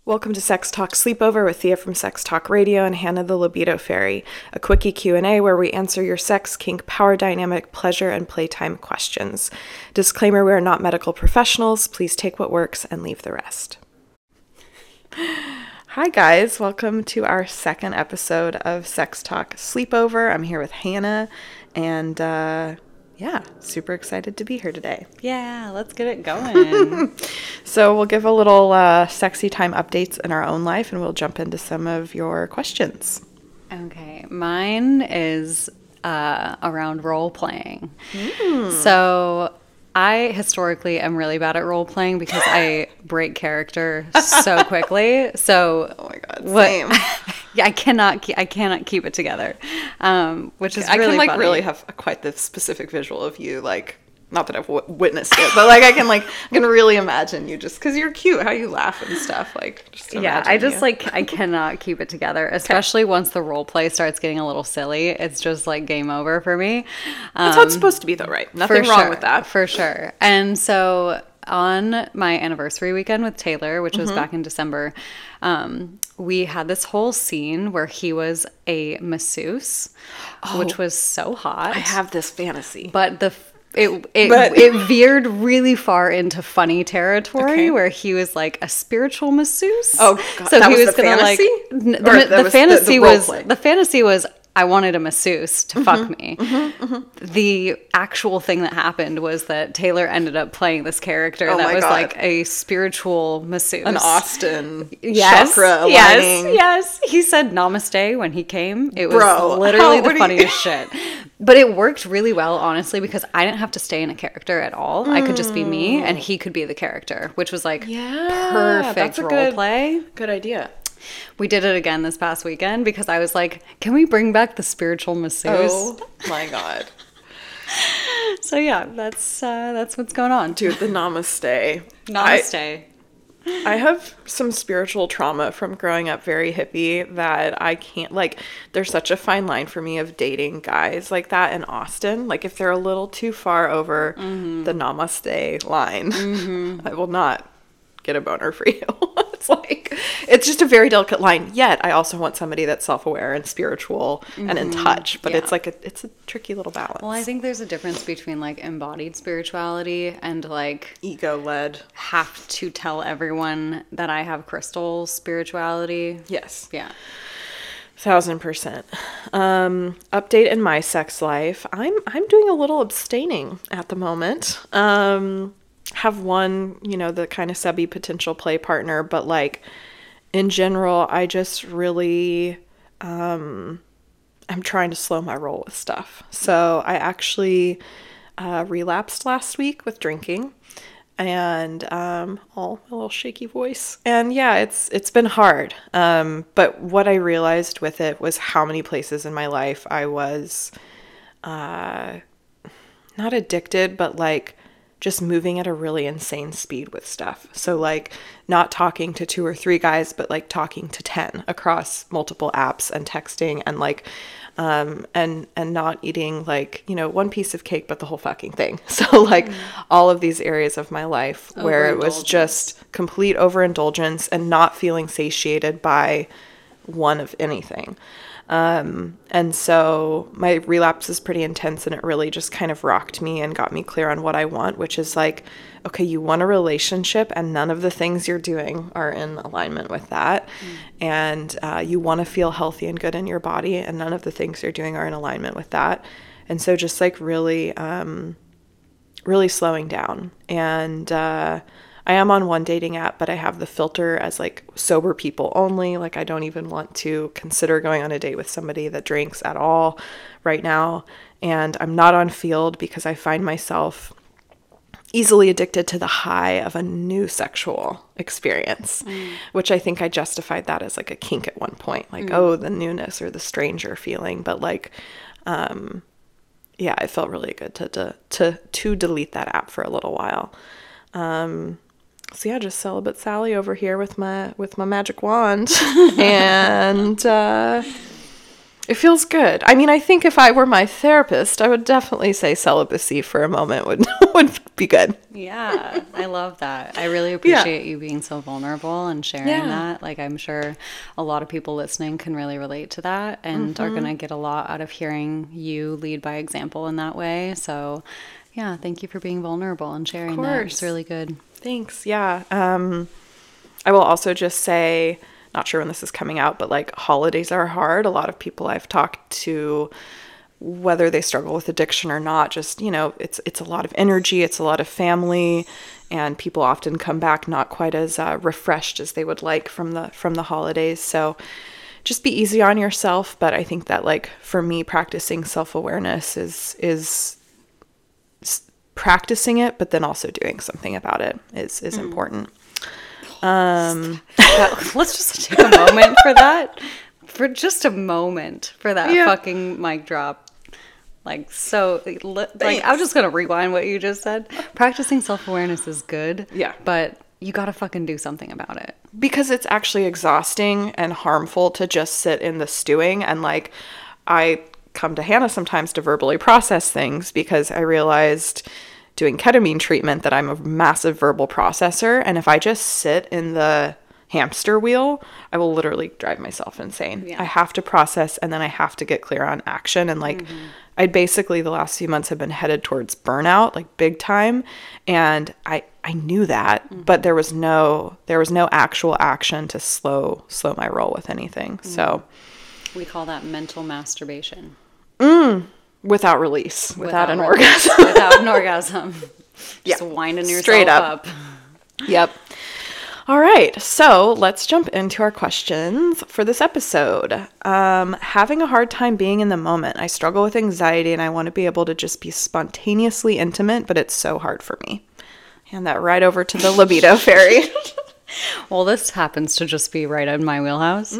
Welcome to Sex Talk Sleepover with Thea from Sex Talk Radio and Hannah the Libido Fairy, a quickie Q&A where we answer your sex, kink, power dynamic, pleasure, and playtime questions. Disclaimer, we are not medical professionals. Please take what works and leave the rest. Hi guys, welcome to our second episode of Sex Talk Sleepover. I'm here with Hannah and super excited to be here today. Yeah, let's get it going. So we'll give a little sexy time updates in our own life and we'll jump into some of your questions. Okay, mine is around role playing. So I historically am really bad at role playing because I break character so quickly. So oh my god, same. Yeah, I cannot keep it together, which is really I can funny. really have quite the specific visual of you, like, not that I've witnessed it, but like I can really imagine you just because you're cute, how you laugh and stuff, like just I just like I cannot keep it together, especially once the role play starts getting a little silly. It's just like game over for me. That's how it's supposed to be though, right? Nothing wrong with that. For sure. And so on my anniversary weekend with Taylor, which was back in December, we had this whole scene where he was a masseuse, which was so hot. I have this fantasy. But it veered really far into funny territory where he was like a spiritual masseuse. Oh god. So that he was gonna fantasy? the fantasy was I wanted a masseuse to fuck me. The actual thing that happened was that Taylor ended up playing this character that was like a spiritual masseuse. An Austin chakra aligning. Yes. He said namaste when he came. It was literally the funniest shit. But it worked really well, honestly, because I didn't have to stay in a character at all. I could just be me and he could be the character, which was like perfect role play. Good idea. We did it again this past weekend because I was like, can we bring back the spiritual masseuse? Oh my god. So yeah, that's what's going on. Dude, the namaste. Namaste. I have some spiritual trauma from growing up very hippie that I can't, like, there's such a fine line for me of dating guys like that in Austin. Like, if they're a little too far over the namaste line, I will not get a boner for you. It's just a very delicate line. Yet I also want somebody that's self-aware and spiritual and in touch. But it's like it's a tricky little balance. Well, I think there's a difference between like embodied spirituality and like ego-led. Have to tell everyone that I have crystal spirituality. Yes. Yeah. 1000%. Update in my sex life. I'm doing a little abstaining at the moment. Have one, the kind of subby potential play partner, but like in general, I just really, I'm trying to slow my roll with stuff. So I actually relapsed last week with drinking and a little shaky voice. And yeah, it's been hard. But what I realized with it was how many places in my life I was not addicted, but like just moving at a really insane speed with stuff. So like not talking to 2 or 3 guys, but like talking to 10 across multiple apps and texting and like, and not eating like, one piece of cake, but the whole fucking thing. So like all of these areas of my life where it was just complete overindulgence and not feeling satiated by one of anything. And so my relapse is pretty intense and it really just kind of rocked me and got me clear on what I want, which is like, okay, you want a relationship and none of the things you're doing are in alignment with that. And, you want to feel healthy and good in your body and none of the things you're doing are in alignment with that. And so just like really, really slowing down and, I am on one dating app, but I have the filter as like sober people only. Like I don't even want to consider going on a date with somebody that drinks at all right now. And I'm not on Field because I find myself easily addicted to the high of a new sexual experience, which I think I justified that as like a kink at one point. Like, oh, the newness or the stranger feeling. But like, yeah, it felt really good to delete that app for a little while. So yeah, just celibate Sally over here with my magic wand, and It feels good. I mean, I think if I were my therapist, I would definitely say celibacy for a moment would be good. Yeah, I love that. I really appreciate you being so vulnerable and sharing that. Like, I'm sure a lot of people listening can really relate to that and are going to get a lot out of hearing you lead by example in that way. So, yeah, thank you for being vulnerable and sharing that. It's really good. Thanks. Yeah. I will also just say, not sure when this is coming out, but like holidays are hard. A lot of people I've talked to, whether they struggle with addiction or not, just, you know, it's a lot of energy, it's a lot of family, and people often come back not quite as refreshed as they would like from the holidays. So just be easy on yourself. But I think that, like, for me, practicing self-awareness is practicing it, but then also doing something about it is important. Let's just take a moment for that. For just a moment for that fucking mic drop. Like, so, like, I'm just going to rewind what you just said. Practicing self-awareness is good. Yeah. But you got to fucking do something about it. Because it's actually exhausting and harmful to just sit in the stewing. And, like, I come to Hannah sometimes to verbally process things because I realized doing ketamine treatment that I'm a massive verbal processor, and if I just sit in the hamster wheel, I will literally drive myself insane. I have to process, and then I have to get clear on action, and like I basically the last few months have been headed towards burnout, like big time, and I knew that, but there was no actual action to slow my roll with anything. So we call that mental masturbation. Without release, without an orgasm. Without an orgasm. Just winding yourself straight up. Yep. All right. So let's jump into our questions for this episode. Having a hard time being in the moment. I struggle with anxiety and I want to be able to just be spontaneously intimate, but it's so hard for me. Hand that right over to the libido fairy. Well, this happens to just be right in my wheelhouse.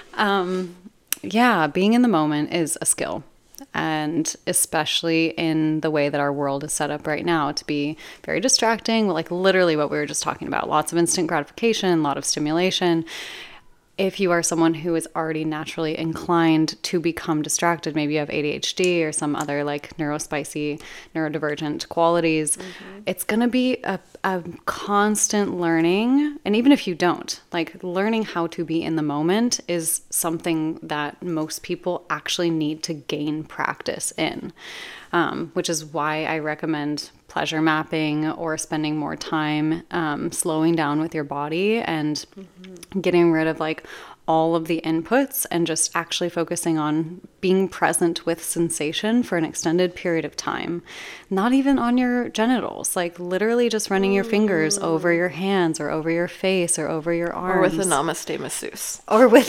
Yeah, being in the moment is a skill. And especially in the way that our world is set up right now to be very distracting, like literally what we were just talking about, lots of instant gratification, a lot of stimulation. If you are someone who is already naturally inclined to become distracted, maybe you have ADHD or some other like neurospicy, neurodivergent qualities, it's going to be a constant learning. And even if you don't, like learning how to be in the moment is something that most people actually need to gain practice in, which is why I recommend pleasure mapping or spending more time slowing down with your body and getting rid of like all of the inputs and just actually focusing on being present with sensation for an extended period of time. Not even on your genitals, like literally just running your fingers over your hands or over your face or over your arms. Or with a namaste masseuse.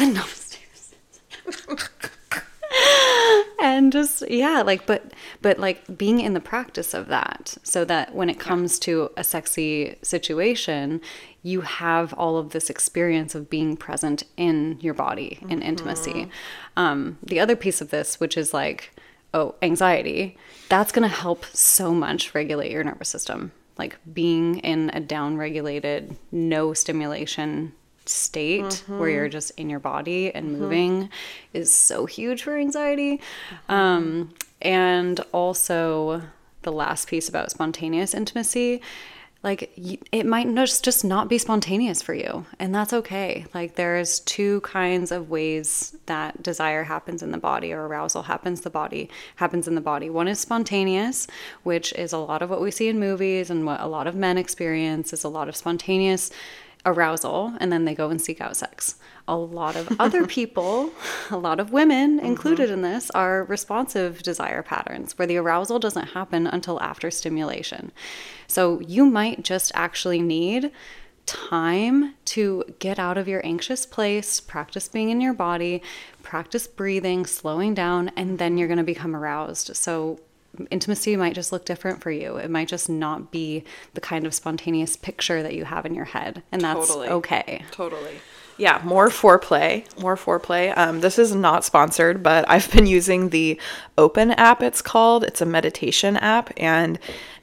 And just, yeah, like, but like being in the practice of that so that when it comes to a sexy situation, you have all of this experience of being present in your body in intimacy. The other piece of this, which is like, anxiety, that's going to help so much regulate your nervous system. Like being in a down-regulated, no stimulation state where you're just in your body and moving is so huge for anxiety. And also the last piece about spontaneous intimacy, like it might just not be spontaneous for you, and that's okay. Like there's two kinds of ways that desire happens in the body or arousal happens in the body. One is spontaneous, which is a lot of what we see in movies and what a lot of men experience is a lot of spontaneous arousal, and then they go and seek out sex. A lot of other people, a lot of women included in this, are responsive desire patterns where the arousal doesn't happen until after stimulation. So you might just actually need time to get out of your anxious place, practice being in your body, practice breathing, slowing down, and then you're going to become aroused. So intimacy might just look different for you. It might just not be the kind of spontaneous picture that you have in your head. And that's okay. Totally. Yeah, more foreplay. This is not sponsored, but I've been using the Open app, it's called. It's a meditation app, and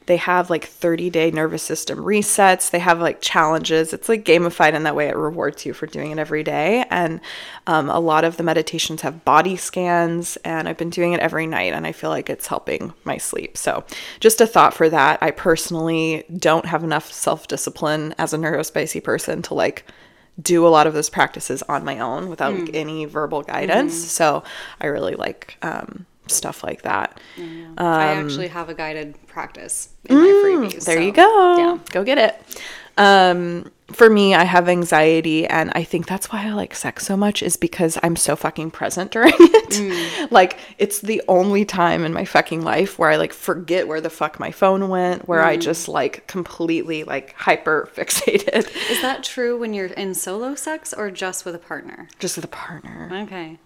They have like 30-day nervous system resets. They have like challenges. It's like gamified in that way. It rewards you for doing it every day. And a lot of the meditations have body scans, and I've been doing it every night, and I feel like it's helping my sleep. So just a thought for that. I personally don't have enough self-discipline as a neurospicy person to like do a lot of those practices on my own without like, any verbal guidance. So I really like stuff like that. I actually have a guided practice in my freebies. There you go. Yeah. Go get it. For me, I have anxiety, and I think that's why I like sex so much, is because I'm so fucking present during it. Like, it's the only time in my fucking life where I like forget where the fuck my phone went, where I just like completely like hyper fixated. Is that true when you're in solo sex or just with a partner? Just with a partner. Okay.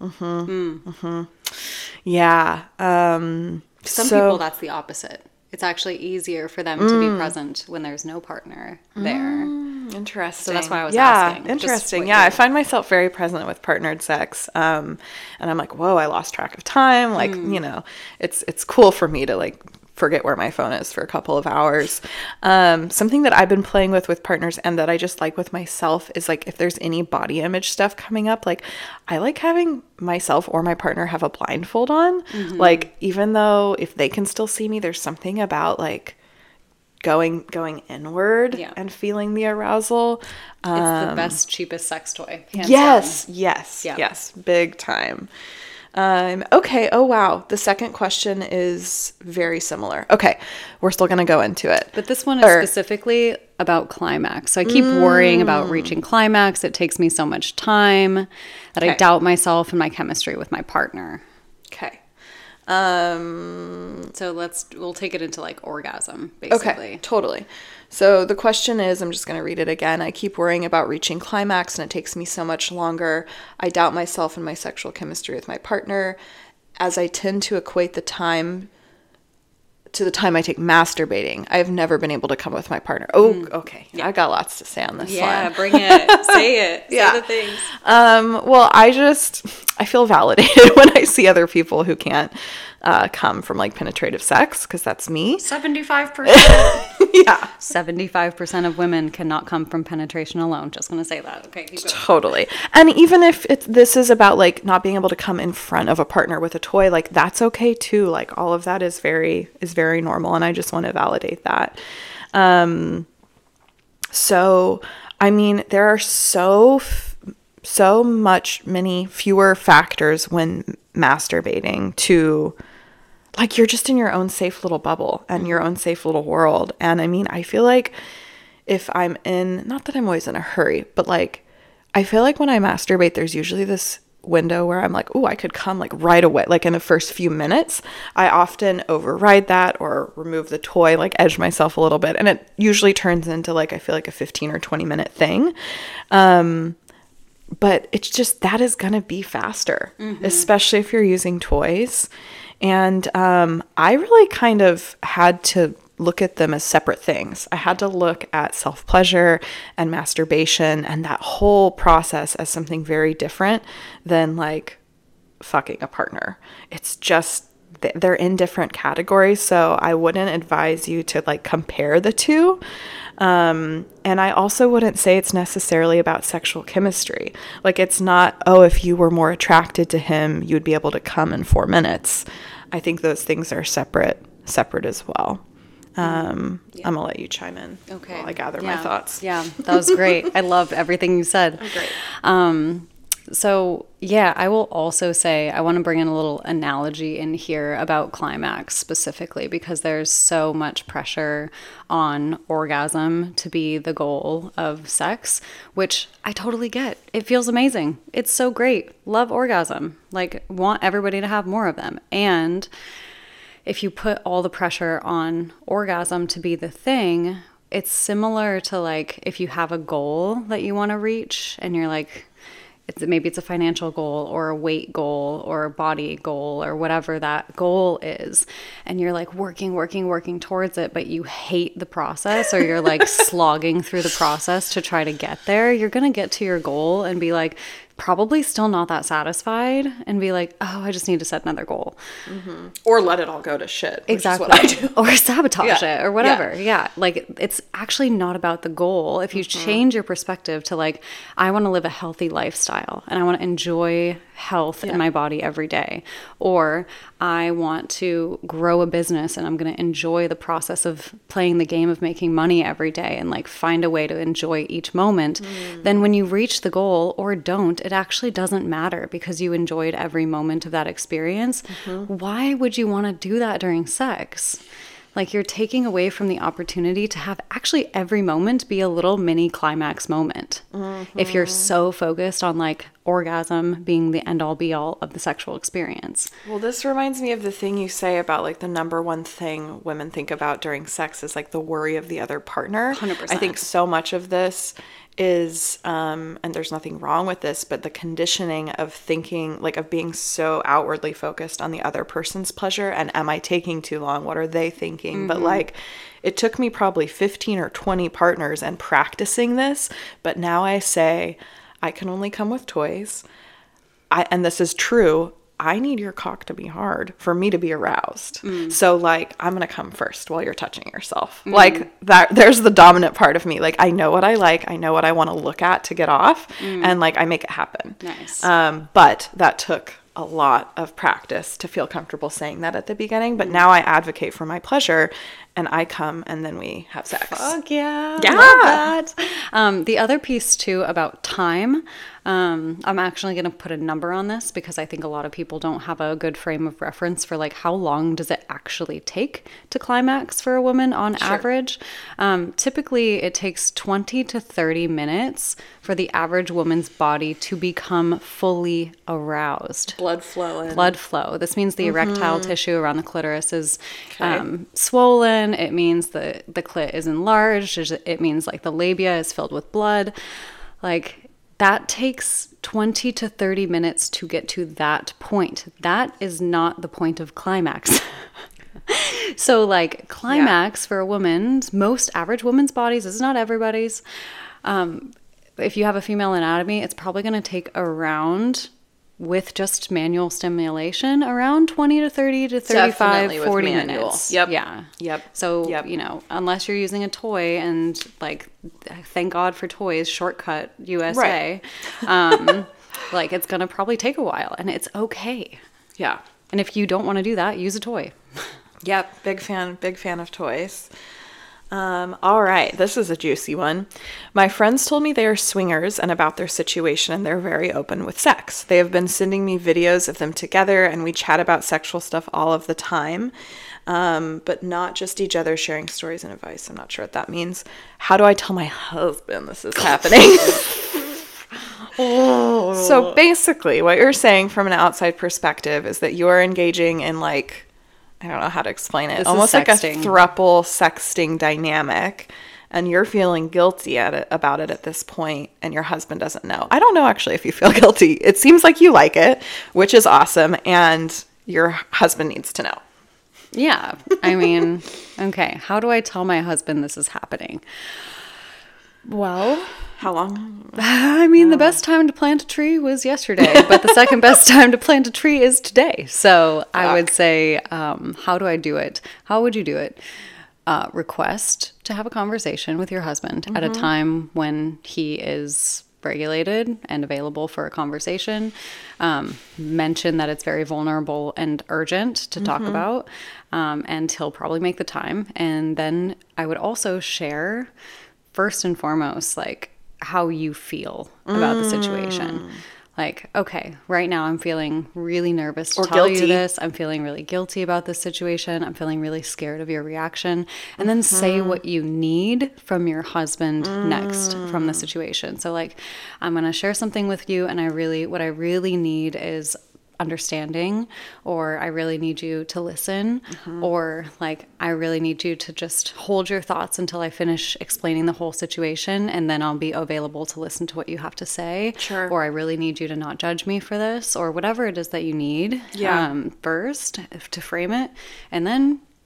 Yeah. Some people, that's the opposite. It's actually easier for them to be present when there's no partner there. Interesting. So that's why I was asking. Interesting. Yeah, I find myself very present with partnered sex. And I'm like, whoa, I lost track of time. Like, you know, it's cool for me to like forget where my phone is for a couple of hours. Something that I've been playing with partners and that I just like with myself is like if there's any body image stuff coming up, like I like having myself or my partner have a blindfold on. Like even though if they can still see me, there's something about like going inward and feeling the arousal. It's the best, cheapest sex toy. Yes, big time. Okay. Oh, wow. The second question is very similar. Okay. We're still going to go into it. But this one is specifically about climax. So I keep worrying about reaching climax. It takes me so much time that I doubt myself and my chemistry with my partner. Okay. So we'll take it into like orgasm, basically. Okay. Totally. So the question is, I'm just going to read it again. I keep worrying about reaching climax and it takes me so much longer. I doubt myself and my sexual chemistry with my partner, as I tend to equate the time to the time I take masturbating. I have never been able to come with my partner. Oh, okay. Yeah. I got lots to say on this one. Yeah, bring it. Say it. Say the things. Well, I feel validated when I see other people who can't come from like penetrative sex, because that's me. 75%. Yeah. 75% of women cannot come from penetration alone. Just going to say that. Okay. Keep going. Totally. And even if this is about like not being able to come in front of a partner with a toy, like that's okay too. Like all of that is very normal. And I just want to validate that. So, I mean, there are so many fewer factors when masturbating to like you're just in your own safe little bubble and your own safe little world. And I mean, I feel like if I'm in, not that I'm always in a hurry, but like I feel like when I masturbate, there's usually this window where I'm like, oh, I could come like right away, like in the first few minutes. I often override that or remove the toy, like edge myself a little bit. And it usually turns into like, I feel like a 15 or 20 minute thing. But it's just, that is going to be faster, especially if you're using toys. And I really kind of had to look at them as separate things. I had to look at self-pleasure and masturbation and that whole process as something very different than like fucking a partner. It's just, they're in different categories. So I wouldn't advise you to like compare the two. And I also wouldn't say it's necessarily about sexual chemistry. Like it's not, oh, if you were more attracted to him, you'd be able to come in 4 minutes. I think those things are separate as well. I'm going to let you chime in while I gather my thoughts. Yeah, that was great. I love everything you said. Oh, great. So, yeah, I will also say I want to bring in a little analogy in here about climax specifically, because there's so much pressure on orgasm to be the goal of sex, which I totally get. It feels amazing. It's so great. Love orgasm. Like, want everybody to have more of them. And if you put all the pressure on orgasm to be the thing, it's similar to like if you have a goal that you want to reach and you're like, maybe it's a financial goal or a weight goal or a body goal or whatever that goal is. And you're like working towards it, but you hate the process or you're like slogging through the process to try to get there. You're going to get to your goal and be like, probably still not that satisfied and be like, oh, I just need to set another goal. Or let it all go to shit. Exactly. Which is what I do. Or sabotage it or whatever. Yeah. Like, it's actually not about the goal. If you change your perspective to like, I want to live a healthy lifestyle and I want to enjoy health in my body every day, or I want to grow a business and I'm going to enjoy the process of playing the game of making money every day and like find a way to enjoy each moment, then when you reach the goal or don't, it actually doesn't matter because you enjoyed every moment of that experience. Why would you want to do that during sex? Like, you're taking away from the opportunity to have actually every moment be a little mini climax moment. If you're so focused on like orgasm being the end all be all of the sexual experience. Well, this reminds me of the thing you say about like the number one thing women think about during sex is like the worry of the other partner. 100%. I think so much of this is, and there's nothing wrong with this, but the conditioning of thinking, like of being so outwardly focused on the other person's pleasure and am I taking too long? What are they thinking? But like, it took me probably 15 or 20 partners and practicing this, but now I say, I can only come with toys. And this is true. I need your cock to be hard for me to be aroused. So like, I'm going to come first while you're touching yourself. Like that, there's the dominant part of me. Like, I know what I like. I know what I want to look at to get off. And like, I make it happen. Nice. But that took a lot of practice to feel comfortable saying that at the beginning. But now I advocate for my pleasure and I come and then we have sex. Fuck yeah. Yeah. Love that. The other piece too about time, I'm actually going to put a number on this because I think a lot of people don't have a good frame of reference for like how long does it actually take to climax for a woman on average. Typically it takes 20 to 30 minutes for the average woman's body to become fully aroused. Blood flow. Blood flow. This means the erectile tissue around the clitoris is swollen. It means the clit is enlarged. It means like the labia is filled with blood. Like, that takes 20 to 30 minutes to get to that point. That is not the point of climax. So like, climax for a woman's, most average woman's bodies, this is not everybody's. If you have a female anatomy, it's probably going to take around, with just manual stimulation, around 20 to 30 to 35, 40 minutes. Yep. Yeah. Yep. So, you know, unless you're using a toy and like, thank God for toys, shortcut USA, like it's going to probably take a while and it's okay. Yeah. And if you don't want to do that, use a toy. Yep. Big fan of toys. All right. This is a juicy one. My friends told me they are swingers and about their situation, and they're very open with sex. They have been sending me videos of them together, and we chat about sexual stuff all of the time, but not just each other, sharing stories and advice. I'm not sure what that means. How do I tell my husband this is happening? So basically, what you're saying from an outside perspective is that you're engaging in like, I don't know how to explain it. Almost like a throuple sexting dynamic. And you're feeling guilty about it at this point, and your husband doesn't know. I don't know actually if you feel guilty. It seems like you like it, which is awesome, and your husband needs to know. Yeah. I mean, okay. How do I tell my husband this is happening? Well, how long? I mean, the best time to plant a tree was yesterday, but the second best time to plant a tree is today. So I would say, how do I do it? How would you do it? Request to have a conversation with your husband at a time when he is regulated and available for a conversation. Mention that it's very vulnerable and urgent to talk about, and he'll probably make the time. And then I would also share, first and foremost, like how you feel about the situation. Like, okay, right now I'm feeling really nervous to tell you this. I'm feeling really guilty about this situation. I'm feeling really scared of your reaction. And then say what you need from your husband next from the situation. So like, I'm going to share something with you, and what I really need is understanding, or I really need you to listen, or like I really need you to just hold your thoughts until I finish explaining the whole situation, and then I'll be available to listen to what you have to say. Sure. Or I really need you to not judge me for this, or whatever it is that you need. First to frame it, and then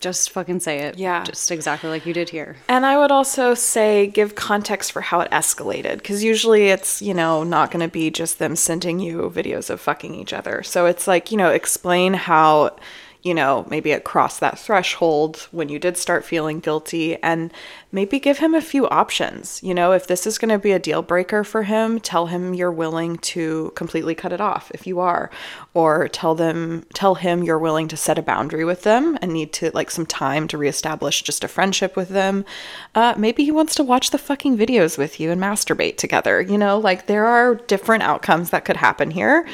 Just fucking say it. Yeah. Just exactly like you did here. And I would also say give context for how it escalated, because usually it's, not going to be just them sending you videos of fucking each other. So it's like, explain how, maybe it crossed that threshold when you did start feeling guilty, and maybe give him a few options. If this is going to be a deal breaker for him, tell him you're willing to completely cut it off if you are, or tell him you're willing to set a boundary with them and need to some time to reestablish just a friendship with them. Maybe he wants to watch the fucking videos with you and masturbate together. There are different outcomes that could happen here.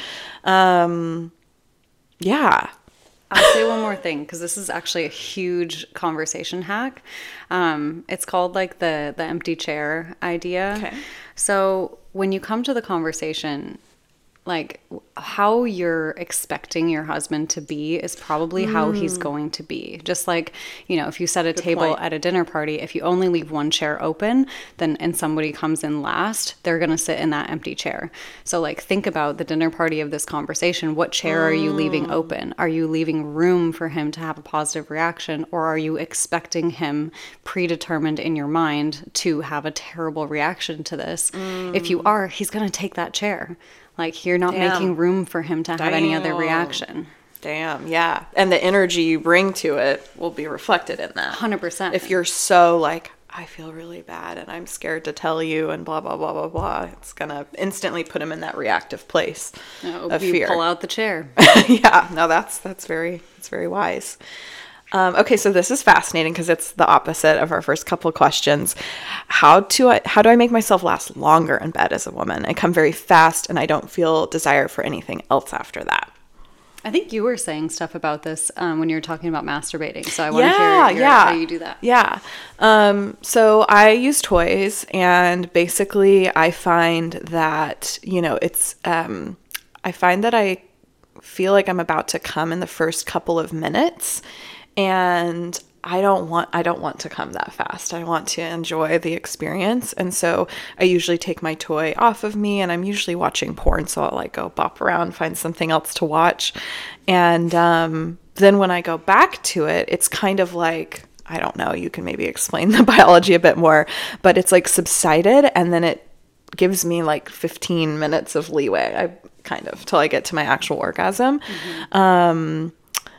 Yeah. I'll say one more thing, because this is actually a huge conversation hack. It's called the empty chair idea. Okay. So when you come to the conversation, how you're expecting your husband to be is probably how he's going to be. Just if you set a table at a dinner party, if you only leave one chair open, and somebody comes in last, they're going to sit in that empty chair. So think about the dinner party of this conversation. What chair are you leaving open? Are you leaving room for him to have a positive reaction, or are you expecting him predetermined in your mind to have a terrible reaction to this? If you are, he's going to take that chair. You're not making room for him to have any other reaction. Damn, yeah. And the energy you bring to it will be reflected in that. 100%. If you're so I feel really bad and I'm scared to tell you and blah, blah, blah, blah, blah, it's going to instantly put him in that reactive place of fear. Pull out the chair. Yeah, no, that's very wise. Okay, so this is fascinating because it's the opposite of our first couple of questions. How do I make myself last longer in bed as a woman? I come very fast and I don't feel desire for anything else after that. I think you were saying stuff about this when you were talking about masturbating. So I want to hear how you do that. Yeah. So I use toys, and basically I find that, it's, I find that I feel like I'm about to come in the first couple of minutes. And I don't want to come that fast. I want to enjoy the experience. And so I usually take my toy off of me, and I'm usually watching porn. So I'll go bop around, find something else to watch. And then when I go back to it, it's kind of I don't know, you can maybe explain the biology a bit more, but it's subsided. And then it gives me 15 minutes of leeway, till I get to my actual orgasm. Mm-hmm.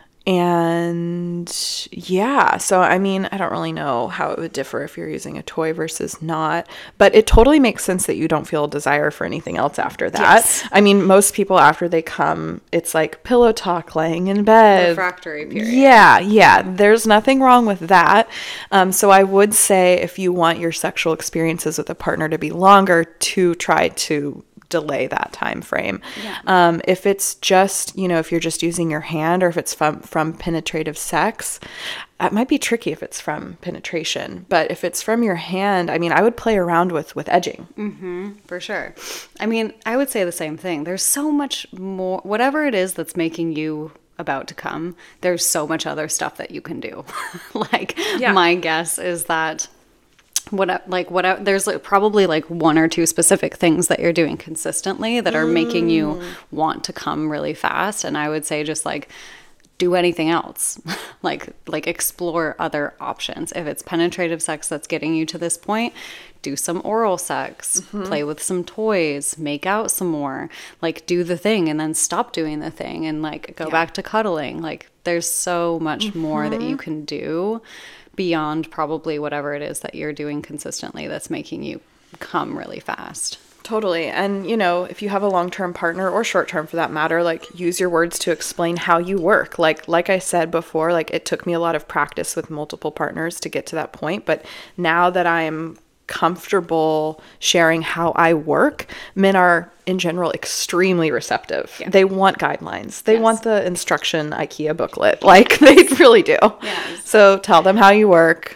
And yeah, so I don't really know how it would differ if you're using a toy versus not, but it totally makes sense that you don't feel desire for anything else after that. Yes. Most people after they come, it's pillow talk, laying in bed. Refractory period. Yeah. There's nothing wrong with that. So I would say if you want your sexual experiences with a partner to be longer, to try to delay that time frame. Yeah. If it's just, if you're just using your hand, or if it's from penetrative sex, it might be tricky if it's from penetration. But if it's from your hand, I would play around with edging. Mm-hmm, for sure. I would say the same thing. There's so much more, whatever it is that's making you about to come, there's so much other stuff that you can do. My guess is that there's probably one or two specific things that you're doing consistently that are making you want to come really fast. And I would say just do anything else, explore other options. If it's penetrative sex that's getting you to this point, do some oral sex, play with some toys, make out some more, do the thing and then stop doing the thing and go back to cuddling. There's so much more that you can do beyond probably whatever it is that you're doing consistently that's making you come really fast. Totally. And, if you have a long-term partner or short-term for that matter, use your words to explain how you work. Like I said before, it took me a lot of practice with multiple partners to get to that point. But now that I'm comfortable sharing how I work, men are in general extremely receptive. Yeah. They want guidelines. They want the instruction IKEA booklet. They really do. Yes. So tell them how you work.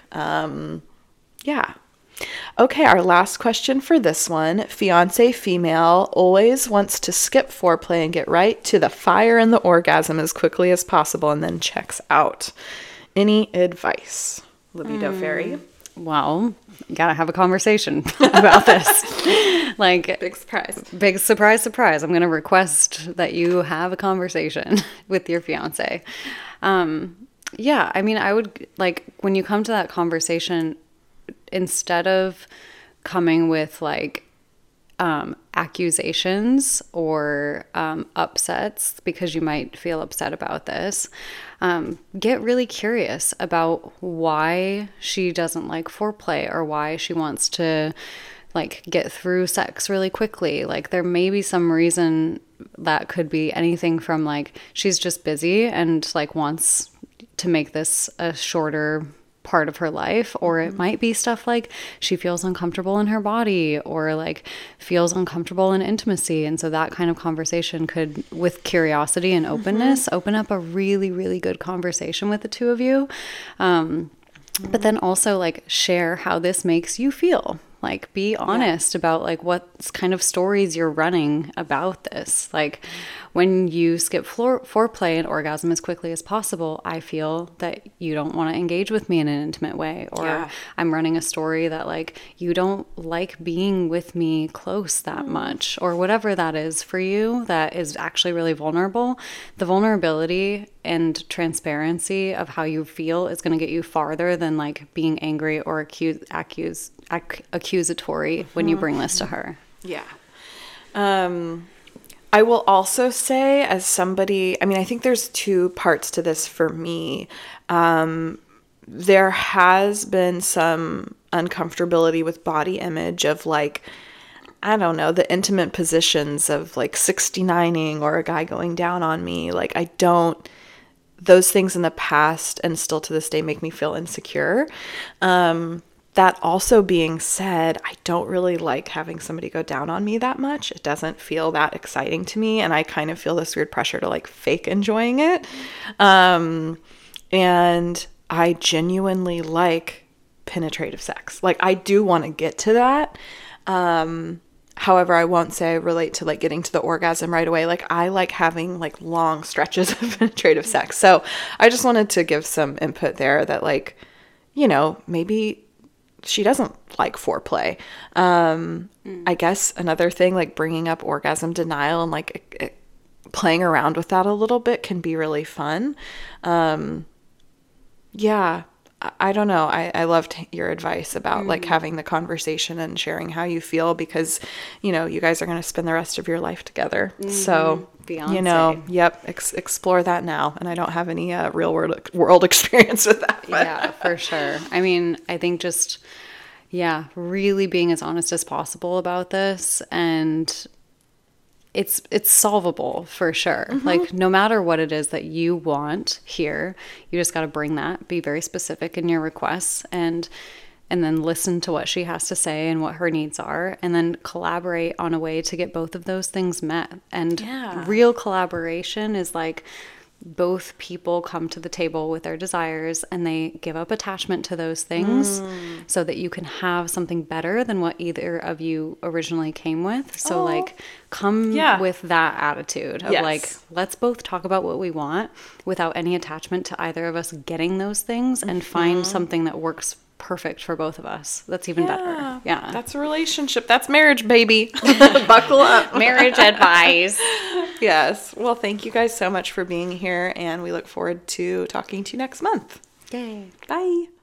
Yeah. Okay, our last question for this one. Fiance female always wants to skip foreplay and get right to the fire and the orgasm as quickly as possible and then checks out. Any advice? Libido Fairy? Well, you gotta have a conversation about this. Big surprise. Big surprise. I'm gonna request that you have a conversation with your fiance. Yeah, I mean, I would, like, when you come to that conversation, instead of coming with, like, accusations or upsets, because you might feel upset about this, get really curious about why she doesn't like foreplay or why she wants to, like, get through sex really quickly. Like, there may be some reason that could be anything from, like, she's just busy and, like, wants to make this a shorter part of her life, or it might be stuff like she feels uncomfortable in her body or, like, feels uncomfortable in intimacy, and so that kind of conversation could, with curiosity and openness, open up a really, really good conversation with the two of you. But then also, like, share how this makes you feel. Like, be honest about, like, what kind of stories you're running about this. Like, when you skip foreplay and orgasm as quickly as possible, I feel that you don't want to engage with me in an intimate way. Or I'm running a story that, like, you don't like being with me close that much. Or whatever that is for you that is actually really vulnerable. The vulnerability and transparency of how you feel is going to get you farther than, like, being angry or accusatory when you bring this to her. Yeah. I will also say, as somebody, I mean, I think there's two parts to this for me. There has been some uncomfortability with body image of, like, I don't know, the intimate positions of, like, 69ing or a guy going down on me. Like, those things in the past and still to this day make me feel insecure. That also being said, I don't really like having somebody go down on me that much. It doesn't feel that exciting to me. And I kind of feel this weird pressure to, like, fake enjoying it. And I genuinely like penetrative sex. Like, I do want to get to that. However, I won't say I relate to, like, getting to the orgasm right away. Like, I like having, like, long stretches of penetrative sex. So I just wanted to give some input there that, like, you know, maybe she doesn't like foreplay. I guess another thing, like, bringing up orgasm denial and, like, playing around with that a little bit can be really fun. Yeah, I don't know. I loved your advice about like having the conversation and sharing how you feel, because, you know, you guys are going to spend the rest of your life together. So, Beyonce. You know, explore that now. And I don't have any real world experience with that. But. Yeah, for sure. I mean, I think just, really being as honest as possible about this, and it's solvable for sure. Like, no matter what it is that you want here, you just got to bring that, be very specific in your requests, and then listen to what she has to say and what her needs are, and then collaborate on a way to get both of those things met. And real collaboration is, like, both people come to the table with their desires and they give up attachment to those things so that you can have something better than what either of you originally came with. So like, come with that attitude of like, let's both talk about what we want without any attachment to either of us getting those things, and find something that works perfect for both of us. That's even better. Yeah. That's a relationship. That's marriage, baby. Buckle up. Marriage advice. Yes. Well, thank you guys so much for being here, and we look forward to talking to you next month. Yay. Bye.